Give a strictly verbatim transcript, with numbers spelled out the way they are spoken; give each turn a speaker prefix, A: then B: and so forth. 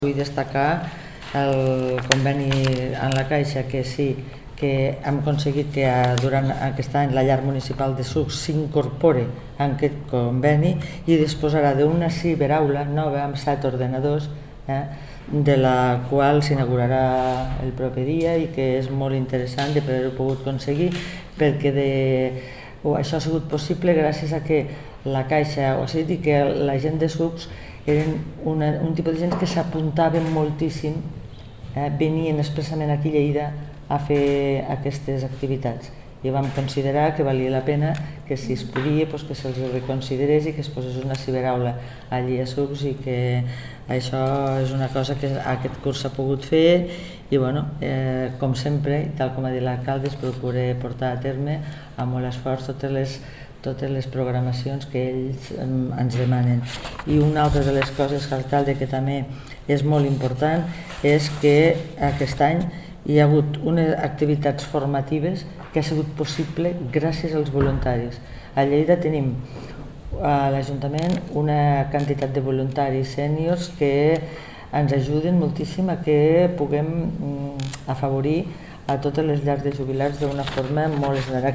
A: Vull destacar el conveni en la Caixa, que sí, que hem aconseguit que durant aquest any la llar municipal de Sucs s'incorpore en aquest conveni i disposarà d'una ciberaula nova amb set ordenadors, eh, de la qual s'inaugurarà el proper dia i que és molt interessant de poder-ho pogut aconseguir, perquè de, oh, això ha sigut possible gràcies a que la Caixa, o sigui que la gent de Sucs eren una, un tipus de gent que s'apuntaven moltíssim, eh, venien expressament aquí a Lleida a fer aquestes activitats i vam considerar que valia la pena que si es podia doncs que se'ls reconsiderés i que es posés una ciberaula allí a Sucs, i que això és una cosa que aquest curs s'ha pogut fer i bueno, eh, com sempre, tal com ha dit l'alcalde, es procura portar a terme amb molt esforç totes les totes les programacions que ells ens demanen. I una altra de les coses, alcalde, que també és molt important, és que aquest any hi ha hagut unes activitats formatives que ha sigut possible gràcies als voluntaris. A Lleida tenim a l'Ajuntament una quantitat de voluntaris sèniors que ens ajuden moltíssim a que puguem afavorir a totes les llars de jubilats d'una forma molt general.